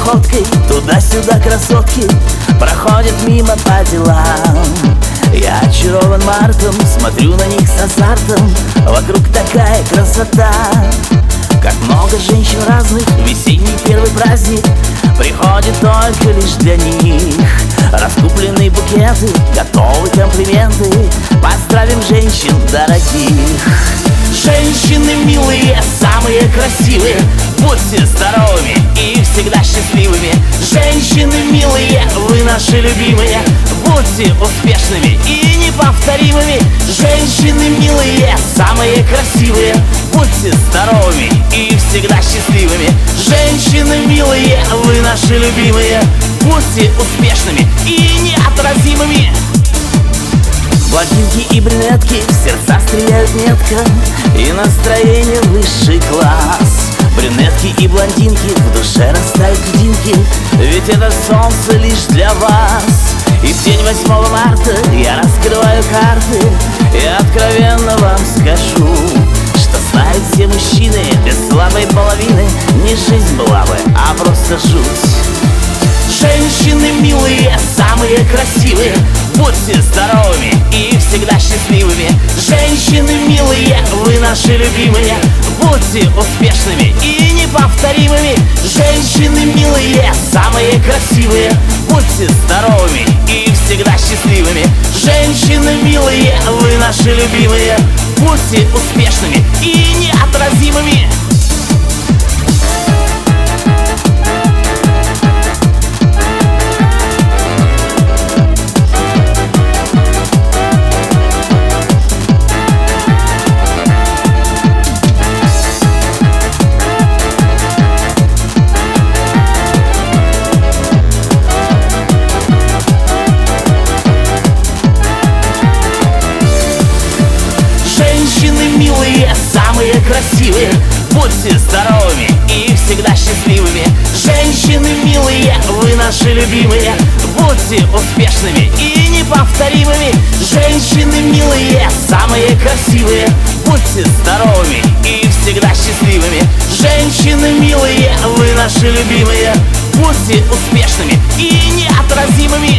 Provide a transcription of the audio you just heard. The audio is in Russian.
походкой туда-сюда красотки проходят мимо по делам. Я очарован мартом, смотрю на них с азартом. Вокруг такая красота, как много женщин разных. Весенний первый праздник приходит только лишь для них. Раскупленные букеты, готовы комплименты. Поздравим женщин дорогих. Женщины милые, самые красивые, будьте здоровыми и всегда счастливыми. Женщины милые, вы наши любимые, будьте успешными и неповторимыми. Женщины милые, самые красивые, будьте здоровыми и всегда счастливыми. Женщины милые, вы наши любимые, будьте успешными и неотразимыми. Блондинки и брюнетки в сердца стреляют метко, и настроение высший класс. Брюнетки и блондинки в душе растают льдинки, ведь это солнце лишь для вас. И в день 8 марта я раскрываю карты и откровенно вам скажу, что знают все мужчины, без слабой половины не жизнь была бы, а просто жуть. Женщины милые, самые красивые, будьте здоровыми и всегда счастливыми. Женщины милые, вы наши любимые, будьте успешными и неповторимыми. Женщины милые, самые красивые, будьте здоровыми и всегда счастливыми. Женщины милые, вы наши любимые, будьте успешными и неотразимыми. Женщины милые, самые красивые, будьте здоровыми и всегда счастливыми. Женщины милые, вы наши любимые, будьте успешными и неповторимыми. Женщины милые, самые красивые, будьте здоровыми и всегда счастливыми. Женщины милые, вы наши любимые, будьте успешными и неотразимыми.